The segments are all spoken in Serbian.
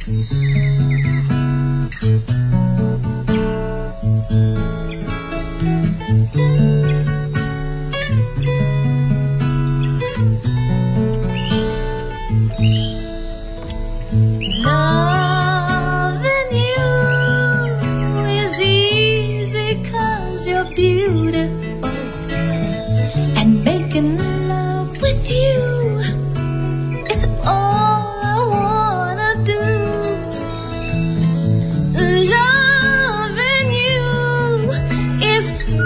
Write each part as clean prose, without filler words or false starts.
Loving you is easy 'cause you're beautiful, and making love with you is all I wanna do. Loving you is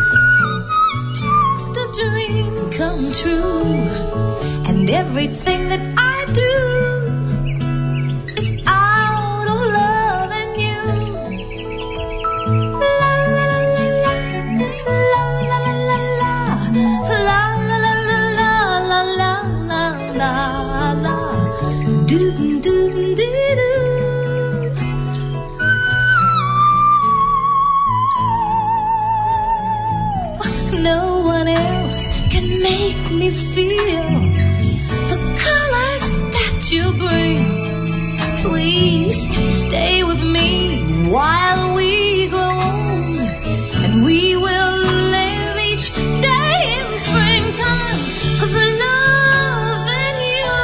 just a dream come true, and everything that I do is out of loving you. La la la la la la la la la la la la la la la la do do do do. No one else can make me feel the colors that you bring. Please stay with me while we grow old, and we will live each day in springtime, 'cause loving you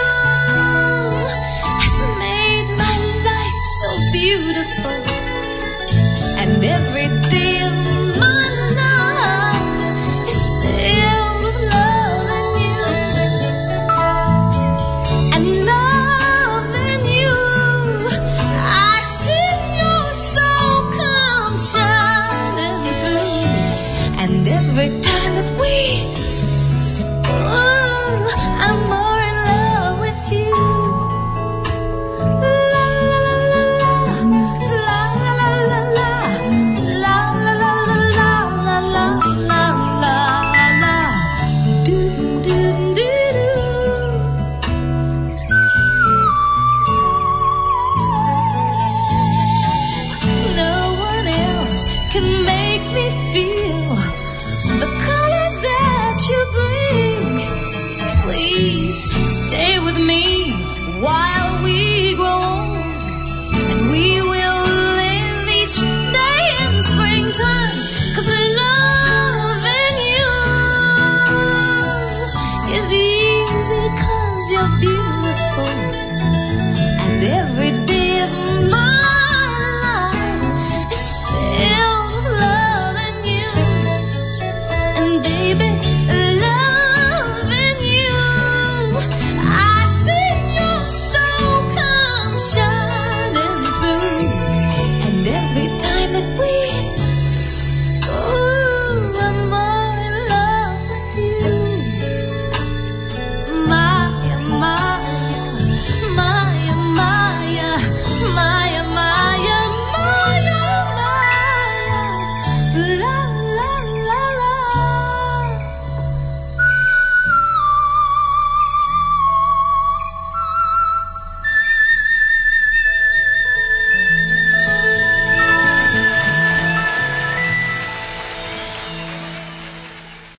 has made my life so beautiful, and every day of